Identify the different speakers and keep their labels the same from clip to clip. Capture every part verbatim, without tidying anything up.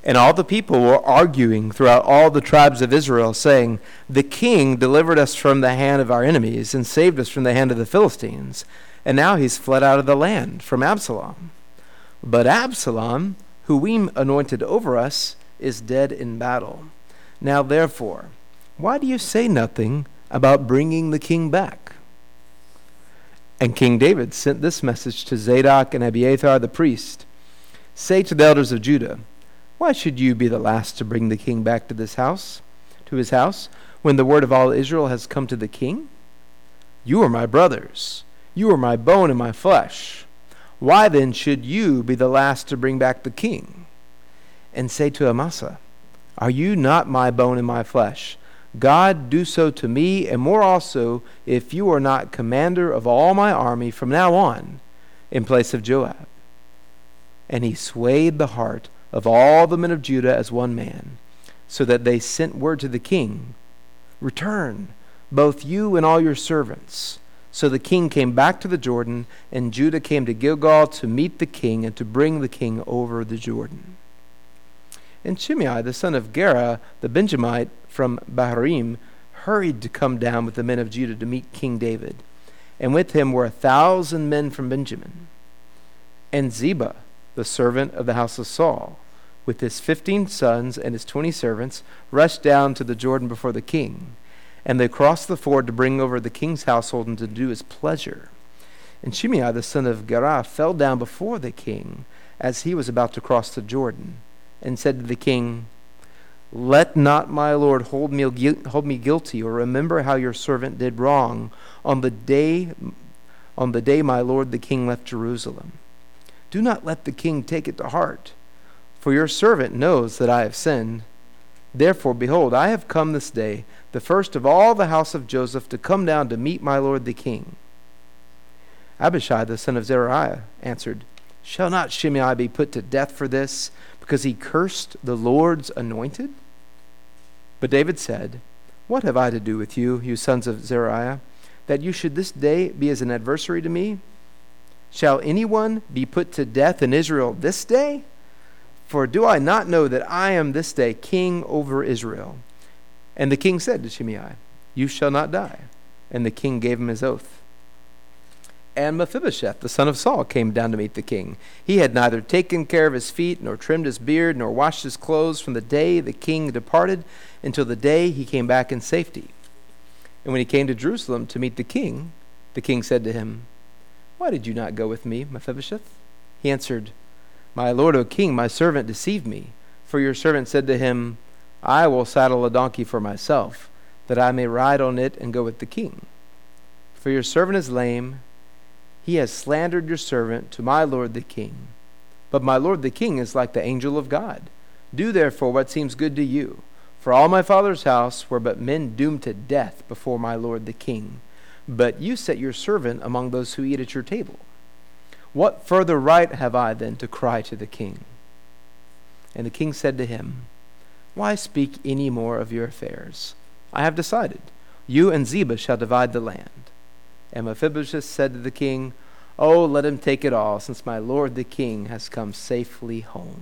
Speaker 1: And all the people were arguing throughout all the tribes of Israel, saying, "The king delivered us from the hand of our enemies and saved us from the hand of the Philistines. And now he's fled out of the land from Absalom. But Absalom, who we anointed over us, is dead in battle. Now therefore, why do you say nothing about bringing the king back?" And King David sent this message to Zadok and Abiathar the priest. "Say to the elders of Judah, why should you be the last to bring the king back to this house, to his house, when the word of all Israel has come to the king? You are my brothers. You are my bone and my flesh. Why then should you be the last to bring back the king? And say to Amasa, are you not my bone and my flesh? God do so to me, and more also, if you are not commander of all my army from now on, in place of Joab." And he swayed the heart of all the men of Judah as one man, so that they sent word to the king, "Return, both you and all your servants." So the king came back to the Jordan, and Judah came to Gilgal to meet the king and to bring the king over the Jordan. And Shimei, the son of Gera, the Benjamite from Baharim, hurried to come down with the men of Judah to meet King David. And with him were a thousand men from Benjamin. And Ziba, the servant of the house of Saul, with his fifteen sons and his twenty servants, rushed down to the Jordan before the king. And they crossed the ford to bring over the king's household and to do his pleasure. And Shimei, the son of Gera, fell down before the king as he was about to cross the Jordan, and said to the king, "Let not my lord hold me, hold me guilty, or remember how your servant did wrong on the day, on the day my lord the king left Jerusalem. Do not let the king take it to heart, for your servant knows that I have sinned. Therefore, behold, I have come this day, the first of all the house of Joseph, to come down to meet my lord the king." Abishai, the son of Zeruiah, answered, "Shall not Shimei be put to death for this, because he cursed the Lord's anointed?" But David said, "What have I to do with you, you sons of Zeruiah, that you should this day be as an adversary to me? Shall anyone be put to death in Israel this day? For do I not know that I am this day king over Israel?" And the king said to Shimei, "You shall not die." And the king gave him his oath. And Mephibosheth, the son of Saul, came down to meet the king. He had neither taken care of his feet, nor trimmed his beard, nor washed his clothes from the day the king departed until the day he came back in safety. And when he came to Jerusalem to meet the king, the king said to him, "Why did you not go with me, Mephibosheth?" He answered, "My lord, O king, my servant deceived me. For your servant said to him, I will saddle a donkey for myself, that I may ride on it and go with the king. For your servant is lame. He has slandered your servant to my lord the king. But my lord the king is like the angel of God. Do therefore what seems good to you. For all my father's house were but men doomed to death before my lord the king. But you set your servant among those who eat at your table. What further right have I then to cry to the king?" And the king said to him, "Why speak any more of your affairs? I have decided. You and Ziba shall divide the land." And Mephibosheth said to the king, "Oh, let him take it all, since my lord the king has come safely home."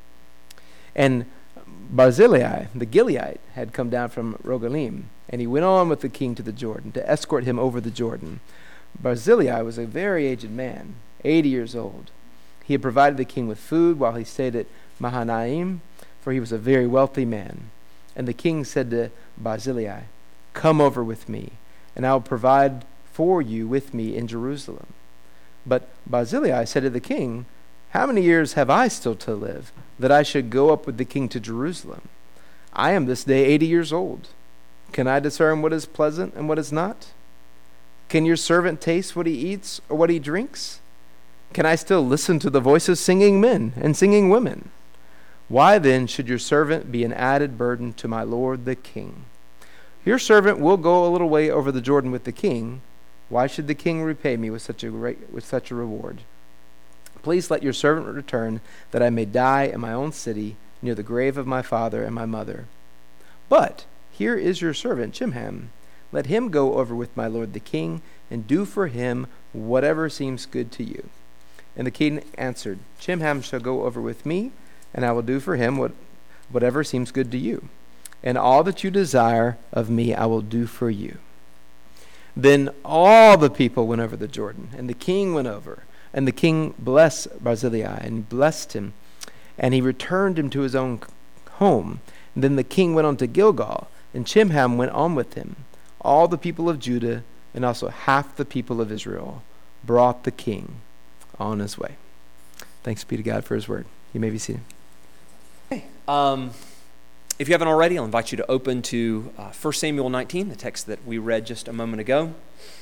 Speaker 1: And Barzillai the Gileadite had come down from Rogelim, and he went on with the king to the Jordan, to escort him over the Jordan. Barzillai was a very aged man, eighty years old. He had provided the king with food while he stayed at Mahanaim, for he was a very wealthy man. And the king said to Barzillai, "Come over with me, and I will provide for you with me in Jerusalem." But Barzillai said to the king, "How many years have I still to live, that I should go up with the king to Jerusalem? I am this day eighty years old. Can I discern what is pleasant and what is not? Can your servant taste what he eats or what he drinks? Can I still listen to the voice of singing men and singing women? Why then should your servant be an added burden to my lord the king? Your servant will go a little way over the Jordan with the king. Why should the king repay me with such a great, with such a reward? Please let your servant return, that I may die in my own city, near the grave of my father and my mother. But here is your servant Chimham. Let him go over with my lord the king, and do for him whatever seems good to you." And the king answered, "Chimham shall go over with me, and I will do for him what whatever seems good to you. And all that you desire of me I will do for you." Then all the people went over the Jordan, and the king went over. And the king blessed Barzillai, and blessed him, and he returned him to his own home. And then the king went on to Gilgal, and Chimham went on with him. All the people of Judah, and also half the people of Israel, brought the king on his way. Thanks be to God for his word. You may be seated.
Speaker 2: Okay. Um, if you haven't already, I'll invite you to open to uh, First Samuel nineteen, the text that we read just a moment ago.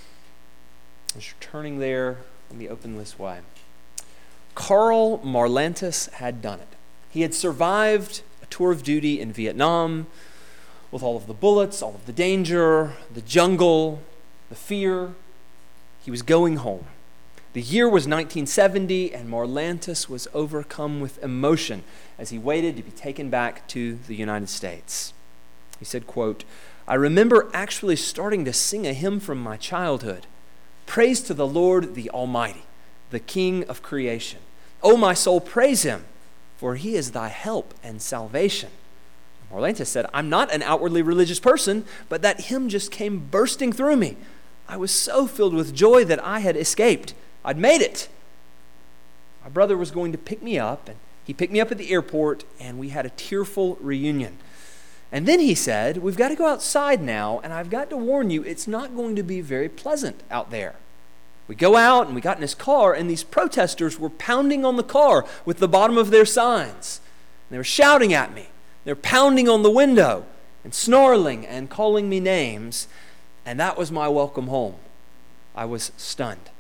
Speaker 2: As you're turning there, let me open this way. Karl Marlantes had done it. He had survived a tour of duty in Vietnam with all of the bullets, all of the danger, the jungle, the fear. He was going home. The year was nineteen seventy, and Marlantes was overcome with emotion as he waited to be taken back to the United States. He said, quote, "I remember actually starting to sing a hymn from my childhood. Praise to the Lord, the Almighty, the King of creation. O my soul, praise him, for he is thy help and salvation." Marlantes said, "I'm not an outwardly religious person, but that hymn just came bursting through me. I was so filled with joy that I had escaped. I'd made it. My brother was going to pick me up, and he picked me up at the airport, and we had a tearful reunion. And then he said, we've got to go outside now, and I've got to warn you, it's not going to be very pleasant out there. We go out, and we got in his car, and these protesters were pounding on the car with the bottom of their signs. And they were shouting at me. They were pounding on the window and snarling and calling me names. And that was my welcome home. I was stunned."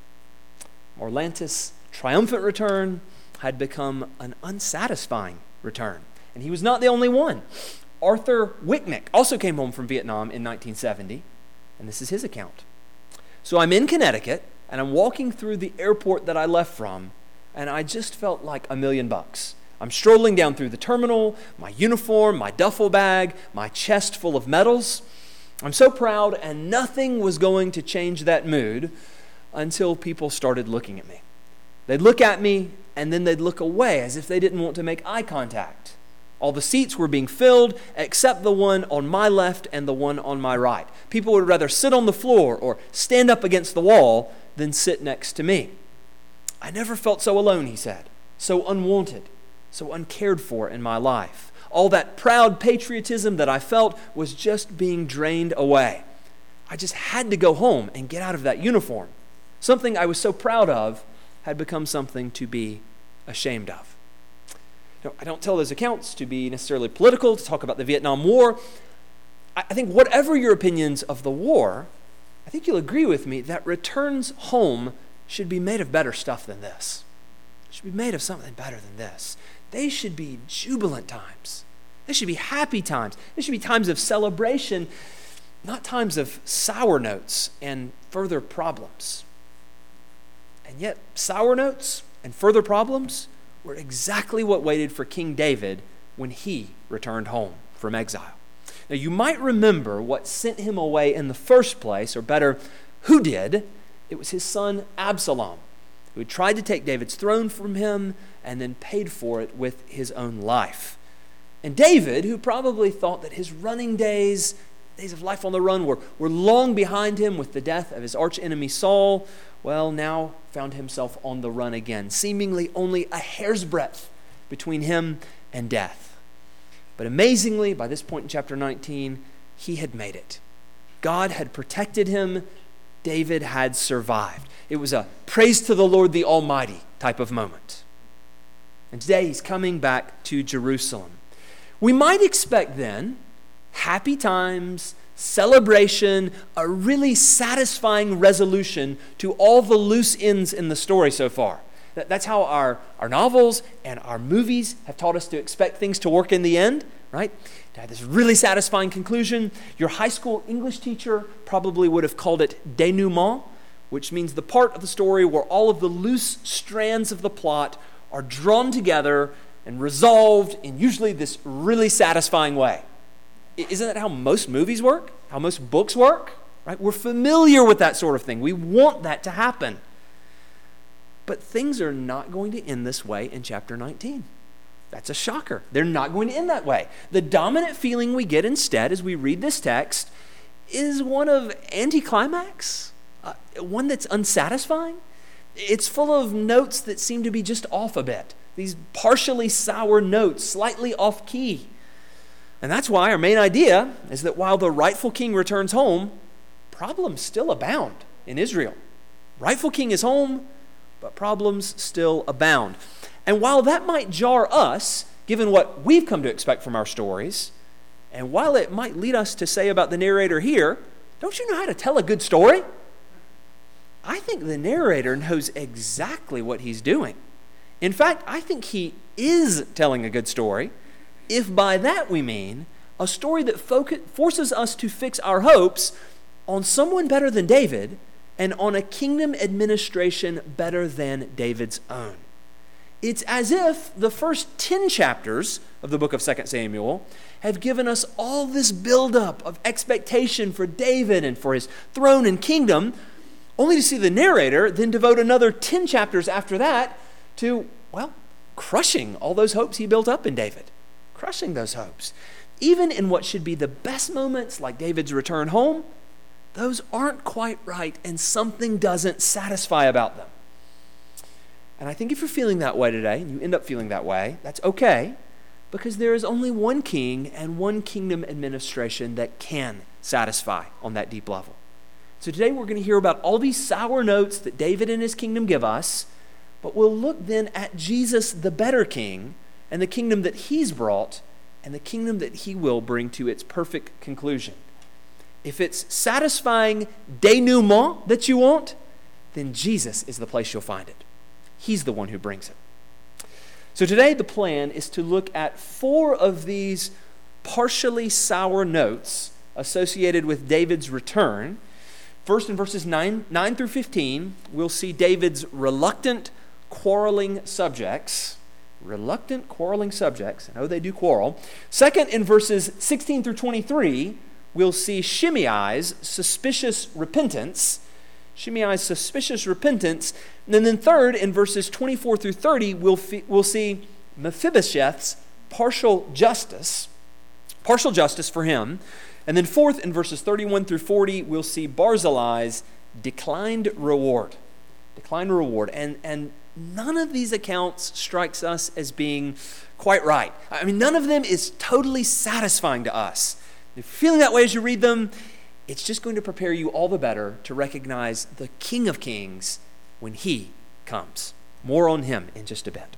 Speaker 2: Marlantes' triumphant return had become an unsatisfying return. And he was not the only one. Arthur Wicknick also came home from Vietnam in nineteen seventy, and this is his account. "So I'm in Connecticut, and I'm walking through the airport that I left from, and I just felt like a million bucks. I'm strolling down through the terminal, my uniform, my duffel bag, my chest full of medals. I'm so proud, and nothing was going to change that mood until people started looking at me. They'd look at me, and then they'd look away as if they didn't want to make eye contact. All the seats were being filled except the one on my left and the one on my right. People would rather sit on the floor or stand up against the wall than sit next to me. I never felt so alone," he said, "so unwanted, so uncared for in my life. All that proud patriotism that I felt was just being drained away. I just had to go home and get out of that uniform. Something I was so proud of had become something to be ashamed of." Now, I don't tell those accounts to be necessarily political, to talk about the Vietnam War. I think whatever your opinions of the war, I think you'll agree with me that returns home should be made of better stuff than this. It should be made of something better than this. They should be jubilant times. They should be happy times. They should be times of celebration, not times of sour notes and further problems. And yet, sour notes and further problems were exactly what waited for King David when he returned home from exile. Now, you might remember what sent him away in the first place, or better, who did. It was his son Absalom, who had tried to take David's throne from him and then paid for it with his own life. And David, who probably thought that his running days, days of life on the run, were, were long behind him with the death of his archenemy Saul, well, now found himself on the run again, seemingly only a hair's breadth between him and death. But amazingly, by this point in chapter nineteen, he had made it. God had protected him. David had survived. It was a praise to the Lord the Almighty type of moment. And today he's coming back to Jerusalem. We might expect then happy times, celebration, a really satisfying resolution to all the loose ends in the story so far. That's how our, our novels and our movies have taught us to expect things to work in the end, right? To have this really satisfying conclusion. Your high school English teacher probably would have called it denouement, which means the part of the story where all of the loose strands of the plot are drawn together and resolved in usually this really satisfying way. Isn't that how most movies work? How most books work? Right? We're familiar with that sort of thing. We want that to happen. But things are not going to end this way in chapter nineteen. That's a shocker. They're not going to end that way. The dominant feeling we get instead as we read this text is one of anticlimax, uh, one that's unsatisfying. It's full of notes that seem to be just off a bit. These partially sour notes, slightly off key. And that's why our main idea is that while the rightful king returns home, problems still abound in Israel. Rightful king is home, but problems still abound. And while that might jar us, given what we've come to expect from our stories, and while it might lead us to say about the narrator here, don't you know how to tell a good story? I think the narrator knows exactly what he's doing. In fact, I think he is telling a good story, if by that we mean a story that focus, forces us to fix our hopes on someone better than David and on a kingdom administration better than David's own. It's as if the first ten chapters of the book of Second Samuel have given us all this buildup of expectation for David and for his throne and kingdom, only to see the narrator then devote another ten chapters after that to, well, crushing all those hopes he built up in David. Crushing those hopes. Even in what should be the best moments, like David's return home, those aren't quite right and something doesn't satisfy about them. And I think if you're feeling that way today, and you end up feeling that way, that's okay, because there is only one king and one kingdom administration that can satisfy on that deep level. So today we're going to hear about all these sour notes that David and his kingdom give us, but we'll look then at Jesus, the better king, and the kingdom that he's brought, and the kingdom that he will bring to its perfect conclusion. If it's satisfying denouement that you want, then Jesus is the place you'll find it. He's the one who brings it. So today the plan is to look at four of these partially sour notes associated with David's return. First, in verses nine, nine through fifteen, we'll see David's reluctant, quarreling subjects. Reluctant, quarreling subjects. I know they do quarrel. Second, in verses sixteen through twenty-three, we'll see Shimei's suspicious repentance. Shimei's suspicious repentance. And then third, in verses twenty-four through thirty, we'll, fi- we'll see Mephibosheth's partial justice. Partial justice for him. And then fourth, in verses thirty-one through forty, we'll see Barzillai's declined reward. Declined reward. And, and none of these accounts strikes us as being quite right. I mean, none of them is totally satisfying to us. If you're feeling that way as you read them, it's just going to prepare you all the better to recognize the King of Kings when he comes. More on him in just a bit.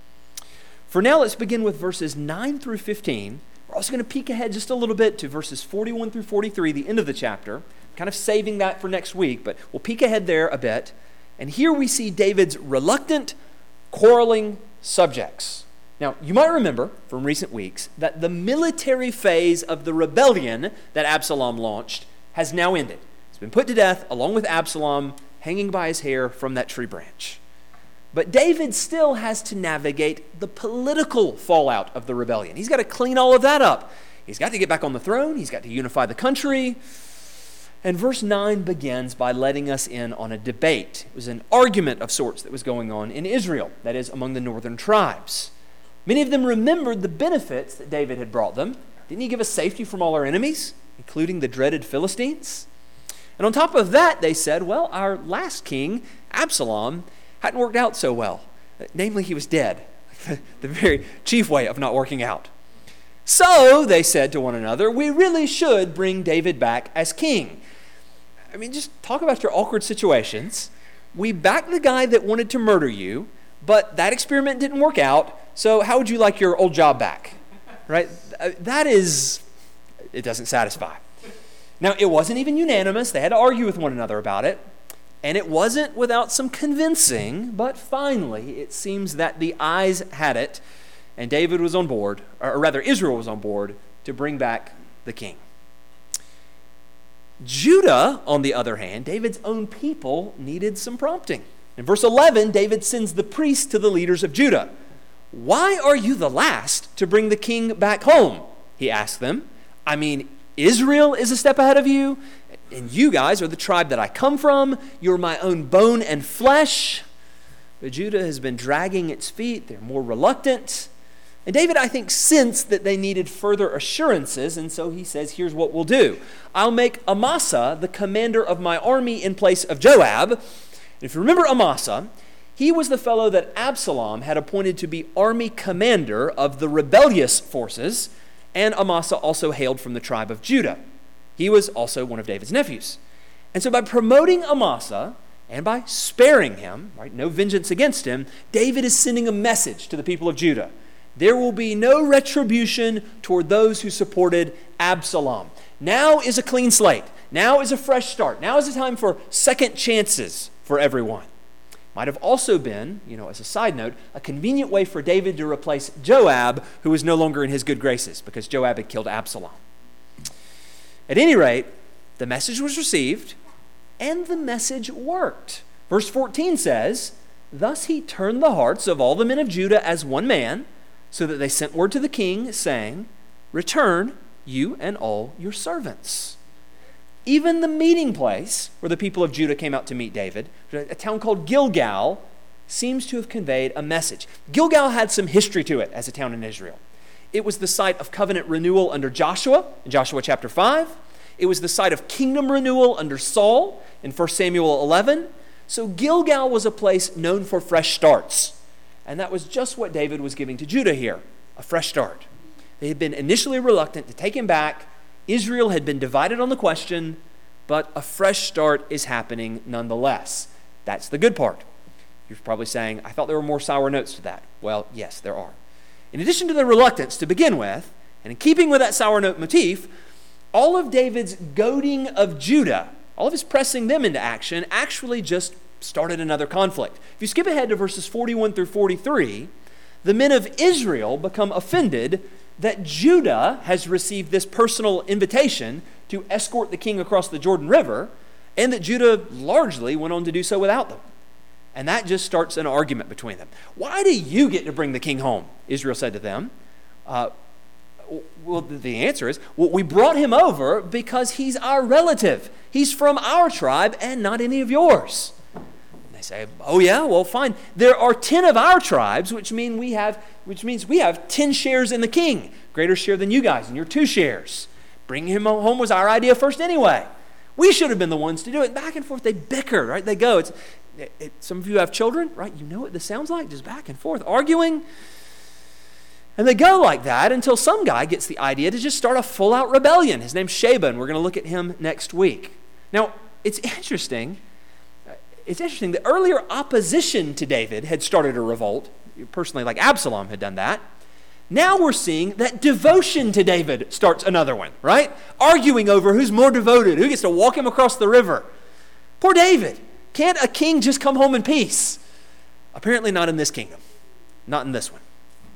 Speaker 2: For now, let's begin with verses nine through fifteen. We're also going to peek ahead just a little bit to verses forty-one through forty-three, the end of the chapter. Kind of saving that for next week, but we'll peek ahead there a bit. And here we see David's reluctant, quarreling subjects. Now, you might remember from recent weeks that the military phase of the rebellion that Absalom launched has now ended. He's been put to death along with Absalom hanging by his hair from that tree branch. But David still has to navigate the political fallout of the rebellion. He's got to clean all of that up. He's got to get back on the throne. He's got to unify the country. And verse nine begins by letting us in on a debate. It was an argument of sorts that was going on in Israel, that is, among the northern tribes. Many of them remembered the benefits that David had brought them. Didn't he give us safety from all our enemies, including the dreaded Philistines? And on top of that, they said, well, our last king, Absalom, hadn't worked out so well. Namely, he was dead. The very chief way of not working out. So, they said to one another, we really should bring David back as king. I mean, just talk about your awkward situations. We backed the guy that wanted to murder you, but that experiment didn't work out, so how would you like your old job back? Right? That is, it doesn't satisfy. Now, it wasn't even unanimous. They had to argue with one another about it. And it wasn't without some convincing, but finally, it seems that the eyes had it, and David was on board, or rather Israel was on board, to bring back the king. Judah, on the other hand, David's own people, needed some prompting. In verse eleven, David sends the priests to the leaders of Judah. Why are you the last to bring the king back home? He asked them. I mean, Israel is a step ahead of you, and you guys are the tribe that I come from. You're my own bone and flesh. But Judah has been dragging its feet. They're more reluctant. And David, I think, sensed that they needed further assurances, and so he says, here's what we'll do. I'll make Amasa the commander of my army in place of Joab. And if you remember Amasa, he was the fellow that Absalom had appointed to be army commander of the rebellious forces, and Amasa also hailed from the tribe of Judah. He was also one of David's nephews. And so by promoting Amasa and by sparing him, right, no vengeance against him, David is sending a message to the people of Judah. There will be no retribution toward those who supported Absalom. Now is a clean slate. Now is a fresh start. Now is a time for second chances for everyone. Might have also been, you know, as a side note, a convenient way for David to replace Joab, who was no longer in his good graces because Joab had killed Absalom. At any rate, the message was received and the message worked. Verse fourteen says, "Thus he turned the hearts of all the men of Judah as one man, so that they sent word to the king, saying, 'Return, you and all your servants.'" Even the meeting place where the people of Judah came out to meet David, a town called Gilgal, seems to have conveyed a message. Gilgal had some history to it as a town in Israel. It was the site of covenant renewal under Joshua in Joshua chapter five. It was the site of kingdom renewal under Saul in First Samuel eleven. So Gilgal was a place known for fresh starts. And that was just what David was giving to Judah here, a fresh start. They had been initially reluctant to take him back. Israel had been divided on the question, but a fresh start is happening nonetheless. That's the good part. You're probably saying, I thought there were more sour notes to that. Well, yes, there are. In addition to the reluctance to begin with, and in keeping with that sour note motif, all of David's goading of Judah, all of his pressing them into action, actually just started another conflict. If you skip ahead to verses forty-one through forty-three, the men of Israel become offended that Judah has received this personal invitation to escort the king across the Jordan River, and that Judah largely went on to do so without them. And that just starts an argument between them. "Why do you get to bring the king home?" Israel said to them. Uh, well, the answer is, well, we brought him over because he's our relative. He's from our tribe and not any of yours. They say, oh yeah, well fine. There are ten of our tribes, which mean we have, which means we have ten shares in the king, greater share than you guys, and you're two shares. Bringing him home was our idea first anyway. We should have been the ones to do it. Back and forth, they bicker, right? They go. It's, it, it, some of you have children, right? You know what this sounds like, just back and forth, arguing. And they go like that until some guy gets the idea to just start a full-out rebellion. His name's Sheba, and we're going to look at him next week. Now, it's interesting. It's interesting. The earlier opposition to David had started a revolt. Personally, like Absalom had done that. Now we're seeing that devotion to David starts another one, right? Arguing over who's more devoted, who gets to walk him across the river. Poor David. Can't a king just come home in peace? Apparently not in this kingdom. Not in this one.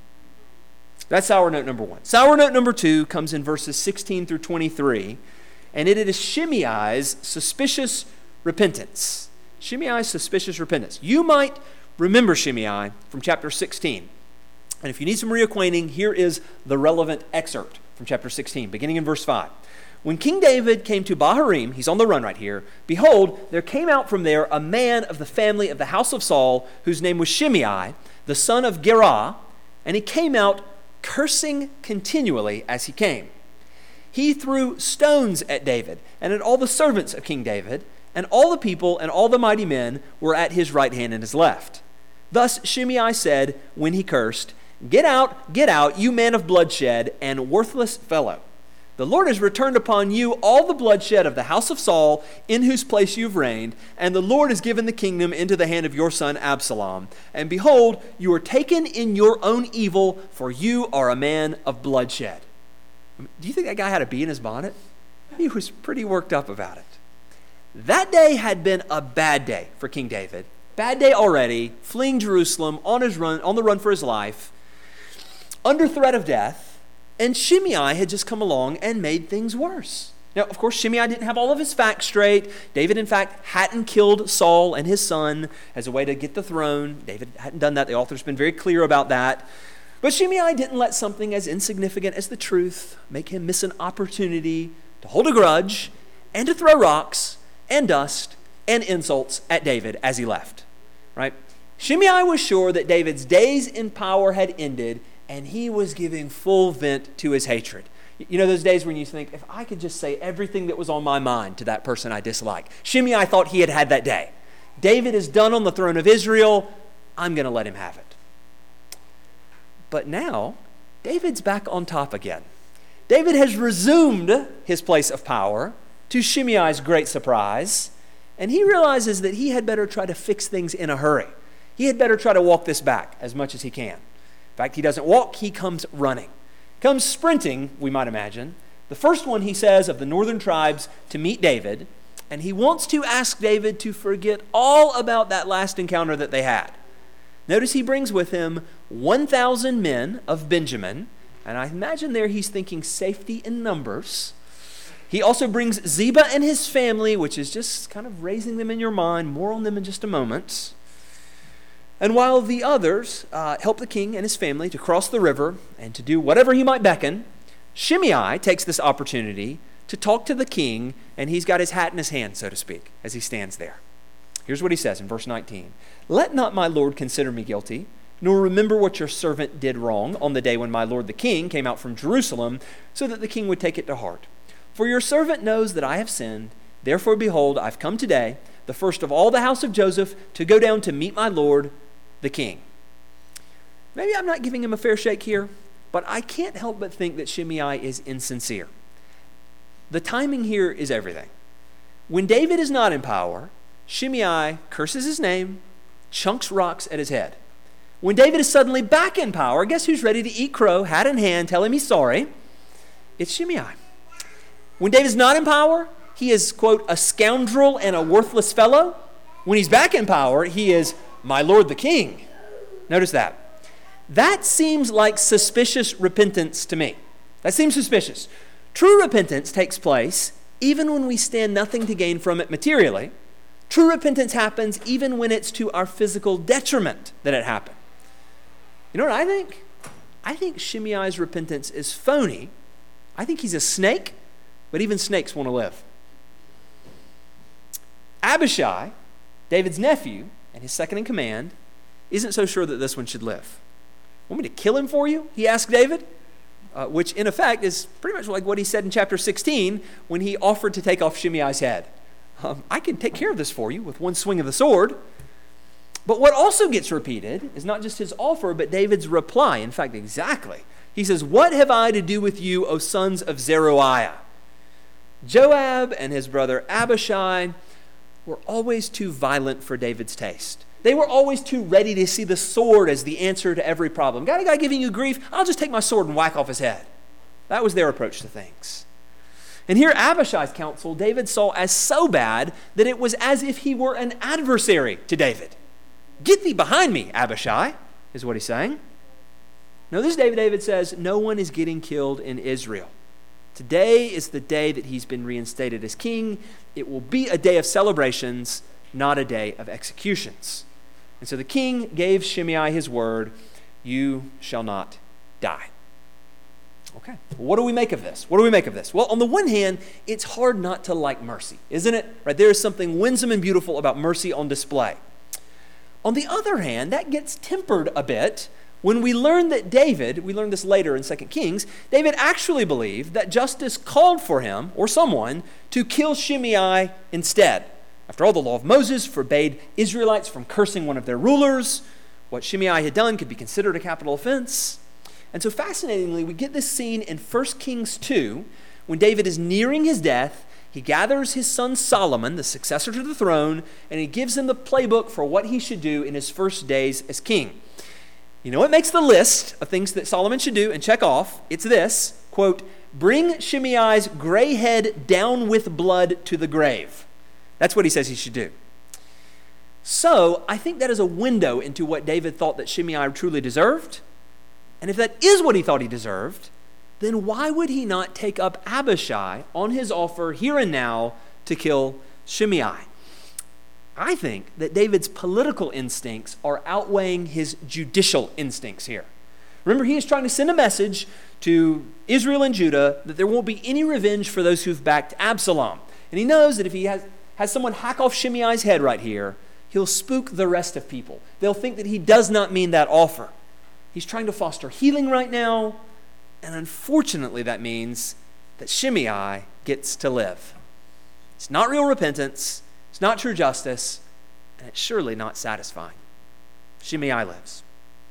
Speaker 2: That's sour note number one. Sour note number two comes in verses sixteen through twenty-three, and it is Shimei's suspicious repentance. Shimei's suspicious repentance. You might remember Shimei from chapter sixteen. And if you need some reacquainting, here is the relevant excerpt from chapter sixteen, beginning in verse five. When King David came to Bahurim, he's on the run right here, behold, there came out from there a man of the family of the house of Saul, whose name was Shimei, the son of Gerah, and he came out cursing continually as he came. He threw stones at David and at all the servants of King David, and all the people and all the mighty men were at his right hand and his left. Thus Shimei said when he cursed, "Get out, get out, you man of bloodshed and worthless fellow. The Lord has returned upon you all the bloodshed of the house of Saul, in whose place you've reigned, and the Lord has given the kingdom into the hand of your son Absalom. And behold, you are taken in your own evil, for you are a man of bloodshed." Do you think that guy had a bee in his bonnet? He was pretty worked up about it. That day had been a bad day for King David. Bad day already, fleeing Jerusalem, on his run, on the run for his life, under threat of death. And Shimei had just come along and made things worse. Now, of course, Shimei didn't have all of his facts straight. David, in fact, hadn't killed Saul and his son as a way to get the throne. David hadn't done that. The author's been very clear about that. But Shimei didn't let something as insignificant as the truth make him miss an opportunity to hold a grudge and to throw rocks and dust and insults at David as he left. Right? Shimei was sure that David's days in power had ended, and he was giving full vent to his hatred. You know those days when you think, if I could just say everything that was on my mind to that person I dislike. Shimei thought he had had that day. David is done on the throne of Israel. I'm going to let him have it. But now, David's back on top again. David has resumed his place of power, to Shimei's great surprise, and he realizes that he had better try to fix things in a hurry. He had better try to walk this back as much as he can. In fact, he doesn't walk, he comes running. Comes sprinting, we might imagine. The first one, he says, of the northern tribes to meet David, and he wants to ask David to forget all about that last encounter that they had. Notice he brings with him one thousand men of Benjamin, and I imagine there he's thinking safety in numbers. He also brings Ziba and his family, which is just kind of raising them in your mind. More on them in just a moment. And while the others uh, help the king and his family to cross the river and to do whatever he might beckon, Shimei takes this opportunity to talk to the king, and he's got his hat in his hand, so to speak, as he stands there. Here's what he says in verse nineteen. Let not my lord consider me guilty, nor remember what your servant did wrong on the day when my lord the king came out from Jerusalem, so that the king would take it to heart. For your servant knows that I have sinned. Therefore, behold, I've come today, the first of all the house of Joseph, to go down to meet my lord the king. Maybe I'm not giving him a fair shake here, but I can't help but think that Shimei is insincere. The timing here is everything. When David is not in power, Shimei curses his name, chunks rocks at his head. When David is suddenly back in power, guess who's ready to eat crow, hat in hand, tell him he's sorry? It's Shimei. When David's not in power, he is, quote, a scoundrel and a worthless fellow. When he's back in power, he is my lord the king. Notice that. That seems like suspicious repentance to me. That seems suspicious. True repentance takes place even when we stand nothing to gain from it materially. True repentance happens even when it's to our physical detriment that it happened. You know what I think? I think Shimei's repentance is phony. I think he's a snake, but even snakes want to live. Abishai, David's nephew and his second in command, isn't so sure that this one should live. Want me to kill him for you? He asked David, uh, which in effect is pretty much like what he said in chapter sixteen when he offered to take off Shimei's head. Um, I can take care of this for you with one swing of the sword. But what also gets repeated is not just his offer, but David's reply. In fact, exactly. He says, what have I to do with you, O sons of Zeruiah? Joab and his brother Abishai were always too violent for David's taste. They were always too ready to see the sword as the answer to every problem. Got a guy giving you grief? I'll just take my sword and whack off his head. That was their approach to things. And here Abishai's counsel David saw as so bad that it was as if he were an adversary to David. Get thee behind me, Abishai, is what he's saying. Notice David, David says, no one is getting killed in Israel. Today is the day that he's been reinstated as king. It will be a day of celebrations, not a day of executions. And so the king gave Shimei his word, you shall not die. Okay, well, what do we make of this? What do we make of this? Well, on the one hand, it's hard not to like mercy, isn't it? Right, there is something winsome and beautiful about mercy on display. On the other hand, that gets tempered a bit when we learn that David, we learn this later in Second Kings, David actually believed that justice called for him, or someone, to kill Shimei instead. After all, the law of Moses forbade Israelites from cursing one of their rulers. What Shimei had done could be considered a capital offense. And so fascinatingly, we get this scene in First Kings two, when David is nearing his death. He gathers his son Solomon, the successor to the throne, and he gives him the playbook for what he should do in his first days as king. You know what makes the list of things that Solomon should do and check off? It's this, quote, bring Shimei's gray head down with blood to the grave. That's what he says he should do. So I think that is a window into what David thought that Shimei truly deserved. And if that is what he thought he deserved, then why would he not take up Abishai on his offer here and now to kill Shimei? I think that David's political instincts are outweighing his judicial instincts here. Remember, he is trying to send a message to Israel and Judah that there won't be any revenge for those who've backed Absalom. And he knows that if he has, has someone hack off Shimei's head right here, he'll spook the rest of people. They'll think that he does not mean that offer. He's trying to foster healing right now. And unfortunately, that means that Shimei gets to live. It's not real repentance. It's not true justice. And it's surely not satisfying. Shimei lives.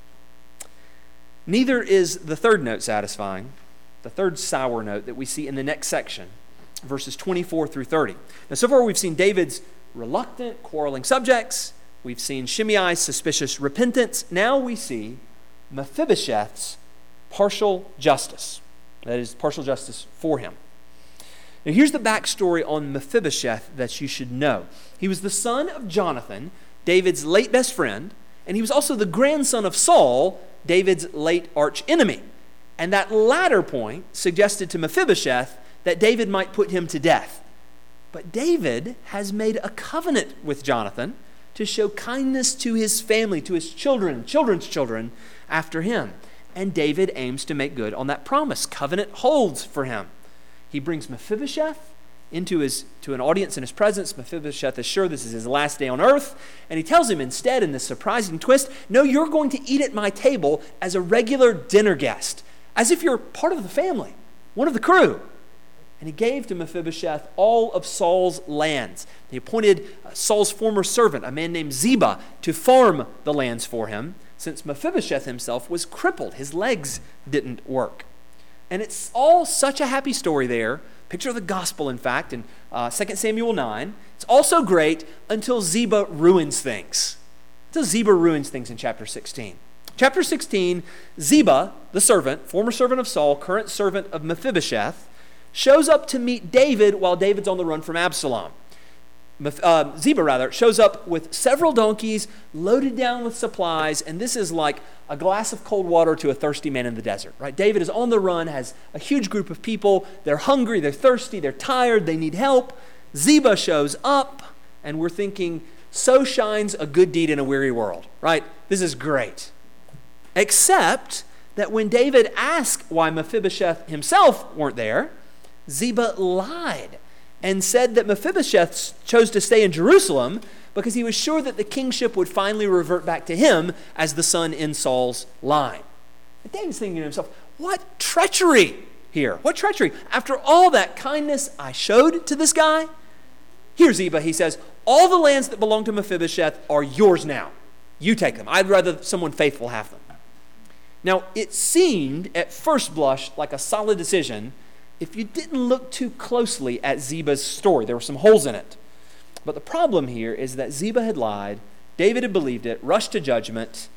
Speaker 2: Neither is the third note satisfying, the third sour note that we see in the next section, verses twenty-four through thirty. Now, so far we've seen David's reluctant, quarreling subjects. We've seen Shimei's suspicious repentance. Now we see Mephibosheth's partial justice. That is, partial justice for him. Now, here's the backstory on Mephibosheth that you should know. He was the son of Jonathan, David's late best friend, and he was also the grandson of Saul, David's late arch enemy. And that latter point suggested to Mephibosheth that David might put him to death. But David has made a covenant with Jonathan to show kindness to his family, to his children, children's children after him. And David aims to make good on that promise. Covenant holds for him. He brings Mephibosheth into his to an audience in his presence. Mephibosheth is sure this is his last day on earth, and he tells him instead, in this surprising twist, no, you're going to eat at my table as a regular dinner guest, as if you're part of the family, one of the crew. And he gave to Mephibosheth all of Saul's lands. He appointed Saul's former servant, a man named Ziba, to farm the lands for him, since Mephibosheth himself was crippled. His legs didn't work. And it's all such a happy story there. Picture of the gospel, in fact, in uh, Second Samuel nine. It's also great until Ziba ruins things. Until Ziba ruins things in chapter sixteen. Chapter sixteen, Ziba, the servant, former servant of Saul, current servant of Mephibosheth, shows up to meet David while David's on the run from Absalom. Uh, Ziba, rather, shows up with several donkeys loaded down with supplies, and this is like a glass of cold water to a thirsty man in the desert, right? David is on the run, has a huge group of people. They're hungry, they're thirsty, they're tired, they need help. Ziba shows up, and we're thinking, so shines a good deed in a weary world, right? This is great. Except that when David asked why Mephibosheth himself weren't there, Ziba lied and said that Mephibosheth chose to stay in Jerusalem because he was sure that the kingship would finally revert back to him as the son in Saul's line. And David's thinking to himself, what treachery here? What treachery? After all that kindness I showed to this guy, here, Ziba, he says, all the lands that belong to Mephibosheth are yours now. You take them. I'd rather someone faithful have them. Now, it seemed at first blush like a solid decision if you didn't look too closely at Ziba's story. There were some holes in it. But the problem here is that Ziba had lied, David had believed it, rushed to judgment,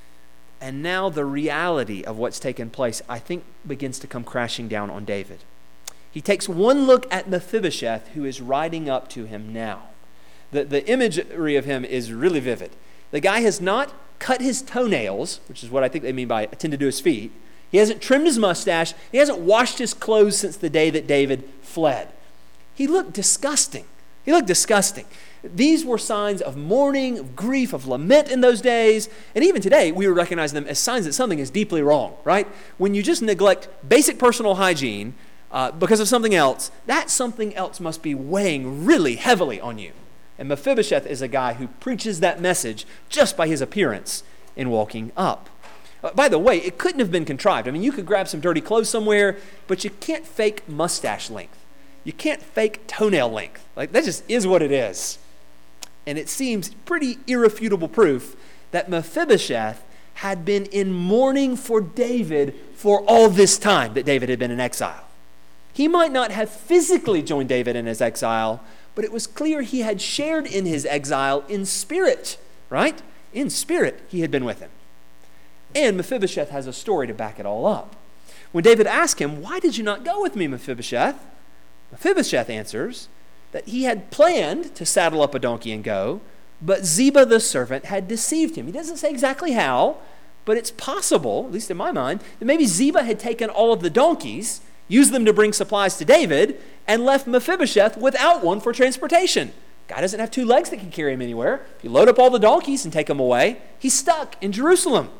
Speaker 2: and now the reality of what's taken place, I think, begins to come crashing down on David. He takes one look at Mephibosheth, who is riding up to him now. The, the imagery of him is really vivid. The guy has not cut his toenails, which is what I think they mean by attended to his feet. He hasn't trimmed his mustache. He hasn't washed his clothes since the day that David fled. He looked disgusting. He looked disgusting. These were signs of mourning, of grief, of lament in those days. And even today, we would recognize them as signs that something is deeply wrong, right? When you just neglect basic personal hygiene uh, because of something else, that something else must be weighing really heavily on you. And Mephibosheth is a guy who preaches that message just by his appearance in walking up. Uh, by the way, it couldn't have been contrived. I mean, you could grab some dirty clothes somewhere, but you can't fake mustache length. You can't fake toenail length. Like, that just is what it is. And it seems pretty irrefutable proof that Mephibosheth had been in mourning for David for all this time that David had been in exile. He might not have physically joined David in his exile, but it was clear he had shared in his exile in spirit, right? In spirit, he had been with him. And Mephibosheth has a story to back it all up. When David asked him, why did you not go with me, Mephibosheth? Mephibosheth answers that he had planned to saddle up a donkey and go, but Ziba the servant had deceived him. He doesn't say exactly how, but it's possible, at least in my mind, that maybe Ziba had taken all of the donkeys, used them to bring supplies to David, and left Mephibosheth without one for transportation. Guy doesn't have two legs that can carry him anywhere. If you load up all the donkeys and take them away, he's stuck in Jerusalem.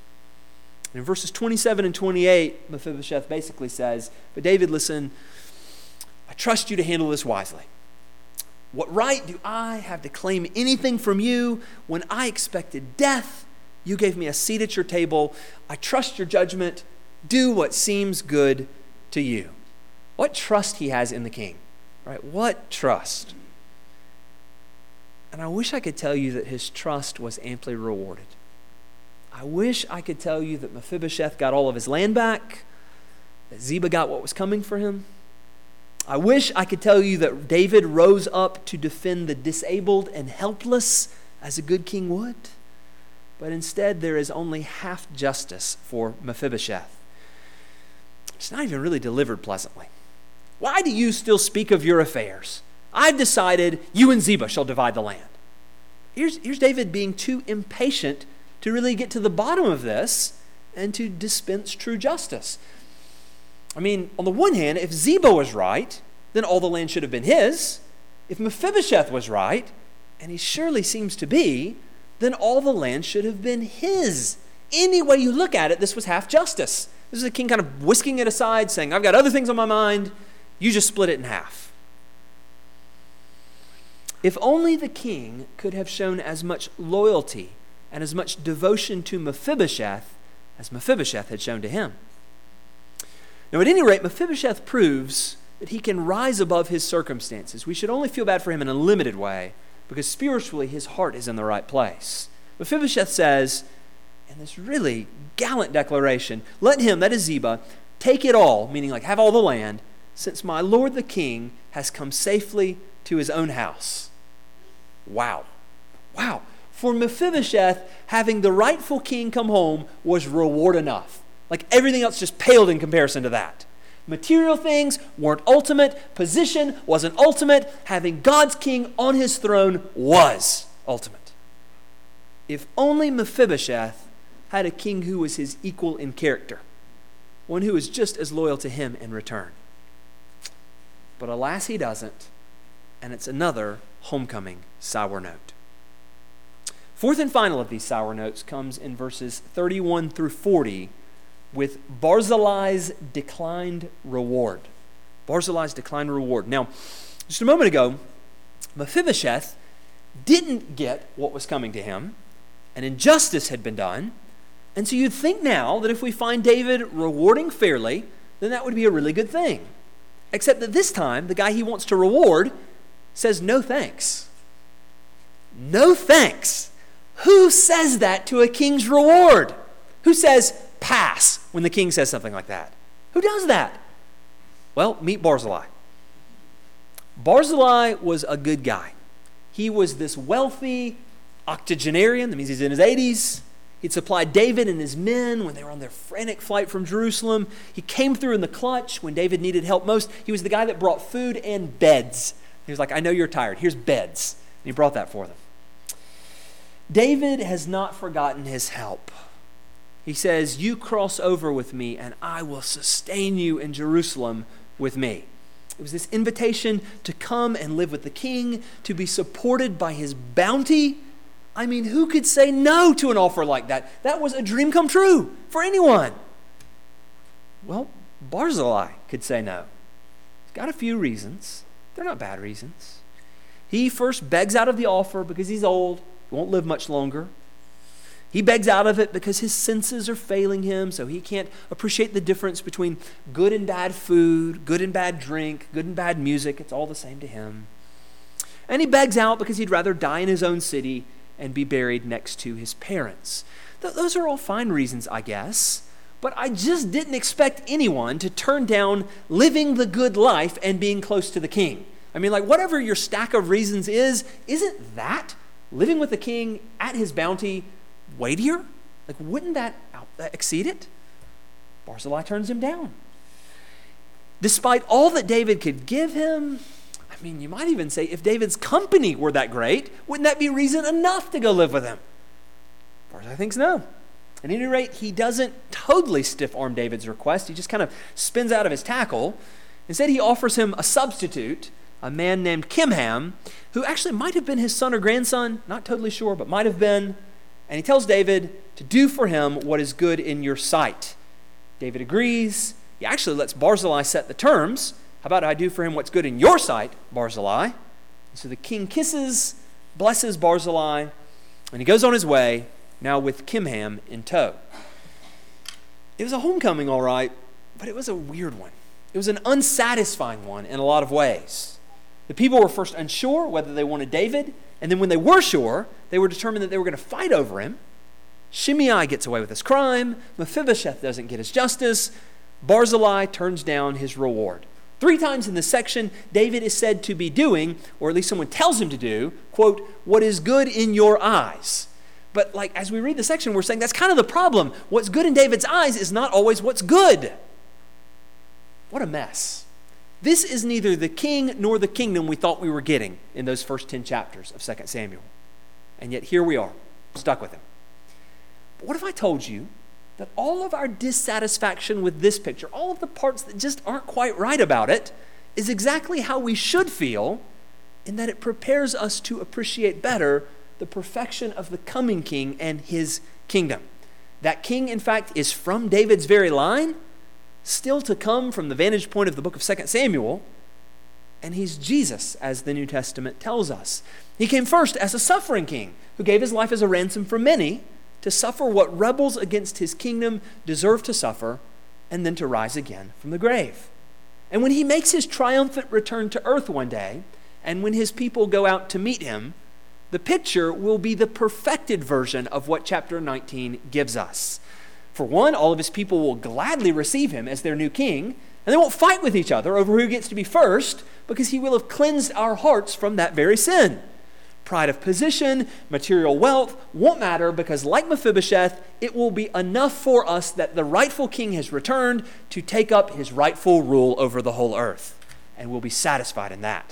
Speaker 2: In verses twenty-seven and twenty-eight, Mephibosheth basically says, but David, listen, I trust you to handle this wisely. What right do I have to claim anything from you when I expected death? You gave me a seat at your table. I trust your judgment. Do what seems good to you. What trust he has in the king, right? What trust? And I wish I could tell you that his trust was amply rewarded. I wish I could tell you that Mephibosheth got all of his land back, that Ziba got what was coming for him. I wish I could tell you that David rose up to defend the disabled and helpless as a good king would. But instead, there is only half justice for Mephibosheth. It's not even really delivered pleasantly. Why do you still speak of your affairs? I've decided you and Ziba shall divide the land. Here's, here's David being too impatient to really get to the bottom of this and to dispense true justice. I mean, on the one hand, if Ziba was right, then all the land should have been his. If Mephibosheth was right, and he surely seems to be, then all the land should have been his. Any way you look at it, this was half justice. This is the king kind of whisking it aside, saying, I've got other things on my mind. You just split it in half. If only the king could have shown as much loyalty and as much devotion to Mephibosheth as Mephibosheth had shown to him. Now, at any rate, Mephibosheth proves that he can rise above his circumstances. We should only feel bad for him in a limited way, because spiritually his heart is in the right place. Mephibosheth says, in this really gallant declaration, let him, that is Ziba, take it all, meaning like have all the land, since my lord the king has come safely to his own house. Wow. Wow. For Mephibosheth, having the rightful king come home was reward enough. Like everything else just paled in comparison to that. Material things weren't ultimate. Position wasn't ultimate. Having God's king on his throne was ultimate. If only Mephibosheth had a king who was his equal in character, one who was just as loyal to him in return. But alas, he doesn't, and it's another homecoming sour note. Fourth and final of these sour notes comes in verses thirty-one through forty, with Barzillai's declined reward. Barzillai's declined reward. Now, just a moment ago, Mephibosheth didn't get what was coming to him. An injustice had been done. And so you'd think now that if we find David rewarding fairly, then that would be a really good thing. Except that this time, the guy he wants to reward says no thanks. No thanks. Who says that to a king's reward? Who says pass when the king says something like that? Who does that? Well, meet Barzillai. Barzillai was a good guy. He was this wealthy octogenarian. That means he's in his eighties. He'd supplied David and his men when they were on their frantic flight from Jerusalem. He came through in the clutch when David needed help most. He was the guy that brought food and beds. He was like, I know you're tired. Here's beds. And he brought that for them. David has not forgotten his help. He says, you cross over with me and I will sustain you in Jerusalem with me. It was this invitation to come and live with the king, to be supported by his bounty. I mean, who could say no to an offer like that? That was a dream come true for anyone. Well, Barzillai could say no. He's got a few reasons. They're not bad reasons. He first begs out of the offer because he's old, he won't live much longer. He begs out of it because his senses are failing him, so he can't appreciate the difference between good and bad food, good and bad drink, good and bad music. It's all the same to him. And he begs out because he'd rather die in his own city and be buried next to his parents. Th- those are all fine reasons, I guess, but I just didn't expect anyone to turn down living the good life and being close to the king. I mean, like, whatever your stack of reasons is, isn't that living with the king at his bounty weightier? Like, wouldn't that out, uh, exceed it? Barzillai turns him down. Despite all that David could give him, I mean, you might even say if David's company were that great, wouldn't that be reason enough to go live with him? Barzillai thinks no. At any rate, he doesn't totally stiff-arm David's request. He just kind of spins out of his tackle. Instead, he offers him a substitute, a man named Kimham, who actually might have been his son or grandson, not totally sure, but might have been. And he tells David to do for him what is good in your sight. David agrees. He actually lets Barzillai set the terms. How about I do for him what's good in your sight, Barzillai? And so the king kisses, blesses Barzillai, and he goes on his way, now with Kimham in tow. It was a homecoming, all right, but it was a weird one. It was an unsatisfying one in a lot of ways. The people were first unsure whether they wanted David, and then when they were sure, they were determined that they were going to fight over him. Shimei gets away with his crime. Mephibosheth doesn't get his justice. Barzillai turns down his reward. Three times in this section, David is said to be doing, or at least someone tells him to do, quote, what is good in your eyes. But like as we read the section, we're saying that's kind of the problem. What's good in David's eyes is not always what's good. What a mess. This is neither the king nor the kingdom we thought we were getting in those first ten chapters of Second Samuel. And yet here we are, stuck with him. But what if I told you that all of our dissatisfaction with this picture, all of the parts that just aren't quite right about it, is exactly how we should feel, in that it prepares us to appreciate better the perfection of the coming king and his kingdom. That king, in fact, is from David's very line, still to come from the vantage point of the book of Second Samuel, and he's Jesus, as the New Testament tells us. He came first as a suffering king who gave his life as a ransom for many, to suffer what rebels against his kingdom deserve to suffer, and then to rise again from the grave. And when he makes his triumphant return to earth one day, and when his people go out to meet him, the picture will be the perfected version of what chapter nineteen gives us. For one, all of his people will gladly receive him as their new king, and they won't fight with each other over who gets to be first, because he will have cleansed our hearts from that very sin. Pride of position, material wealth won't matter, because like Mephibosheth, it will be enough for us that the rightful king has returned to take up his rightful rule over the whole earth, and we'll be satisfied in that.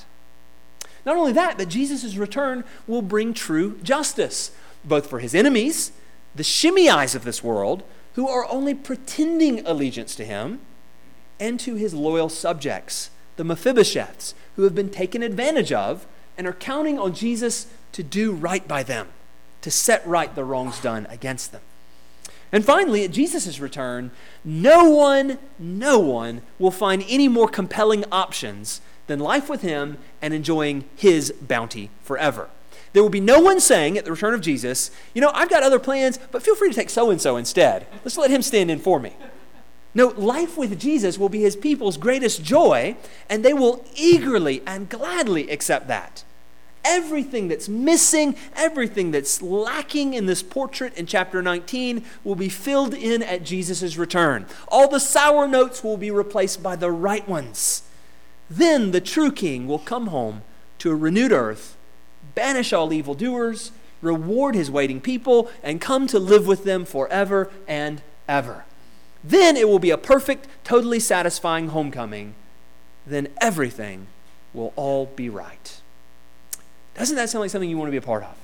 Speaker 2: Not only that, but Jesus' return will bring true justice, both for his enemies, the Shimeis of this world, who are only pretending allegiance to him, and to his loyal subjects, the Mephibosheths, who have been taken advantage of and are counting on Jesus to do right by them, to set right the wrongs done against them. And finally, at Jesus' return, no one, no one will find any more compelling options than life with him and enjoying his bounty forever. There will be no one saying at the return of Jesus, you know, I've got other plans, but feel free to take so-and-so instead. Let's let him stand in for me. No, life with Jesus will be his people's greatest joy, and they will eagerly and gladly accept that. Everything that's missing, everything that's lacking in this portrait in chapter nineteen will be filled in at Jesus' return. All the sour notes will be replaced by the right ones. Then the true king will come home to a renewed earth, banish all evildoers, reward his waiting people, and come to live with them forever and ever. Then it will be a perfect, totally satisfying homecoming. Then everything will all be right. Doesn't that sound like something you want to be a part of?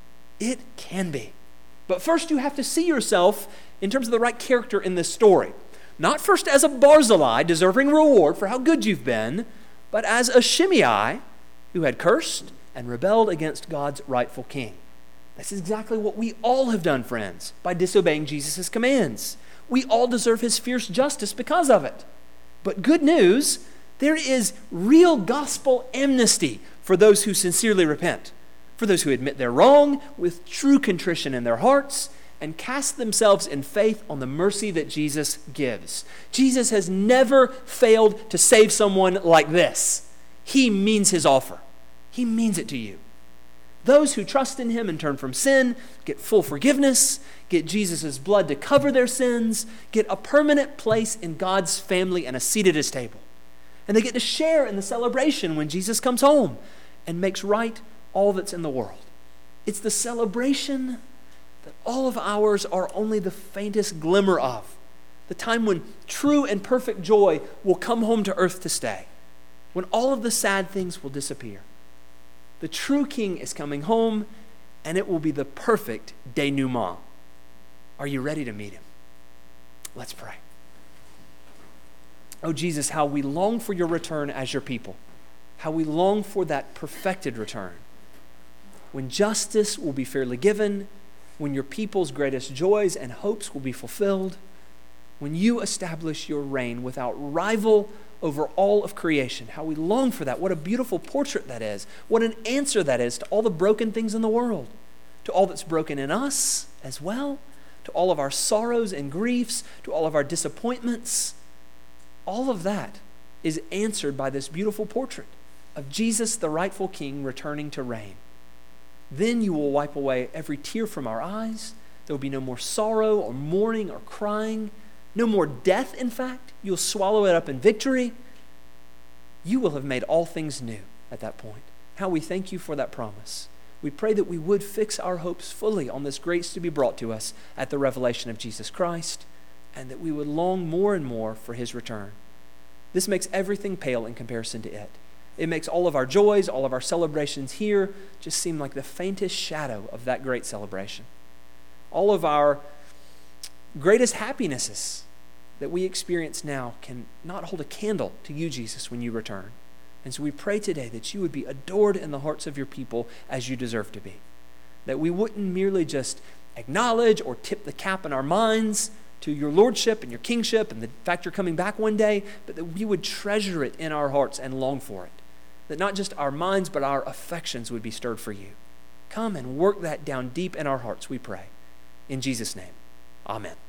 Speaker 2: It can be. But first you have to see yourself in terms of the right character in this story. Not first as a Barzillai deserving reward for how good you've been, but as a Shimei who had cursed and rebelled against God's rightful king. That's exactly what we all have done, friends, by disobeying Jesus' commands. We all deserve his fierce justice because of it. But good news, there is real gospel amnesty for those who sincerely repent, for those who admit they're wrong with true contrition in their hearts and cast themselves in faith on the mercy that Jesus gives. Jesus has never failed to save someone like this. He means his offer. He means it to you. Those who trust in him and turn from sin get full forgiveness, get Jesus' blood to cover their sins, get a permanent place in God's family and a seat at his table. And they get to share in the celebration when Jesus comes home and makes right all that's in the world. It's the celebration that all of ours are only the faintest glimmer of. The time when true and perfect joy will come home to earth to stay. When all of the sad things will disappear. The true king is coming home, and it will be the perfect denouement. Are you ready to meet him? Let's pray. Oh, Jesus, how we long for your return as your people. How we long for that perfected return. When justice will be fairly given, when your people's greatest joys and hopes will be fulfilled, when you establish your reign without rival over all of creation. How we long for that. What a beautiful portrait that is. What an answer that is to all the broken things in the world, to all that's broken in us, as well, to all of our sorrows and griefs, to all of our disappointments. All of that is answered by this beautiful portrait of Jesus, the rightful King, returning to reign. Then you will wipe away every tear from our eyes. There will be no more sorrow or mourning or crying, no more death, in fact. You'll swallow it up in victory. You will have made all things new at that point. How we thank you for that promise. We pray that we would fix our hopes fully on this grace to be brought to us at the revelation of Jesus Christ, and that we would long more and more for his return. This makes everything pale in comparison to it. It makes all of our joys, all of our celebrations here just seem like the faintest shadow of that great celebration. All of our greatest happinesses that we experience now can not hold a candle to you, Jesus, when you return. And so we pray today that you would be adored in the hearts of your people as you deserve to be. That we wouldn't merely just acknowledge or tip the cap in our minds to your lordship and your kingship and the fact you're coming back one day, but that we would treasure it in our hearts and long for it. That not just our minds, but our affections would be stirred for you. Come and work that down deep in our hearts, we pray. In Jesus' name, amen.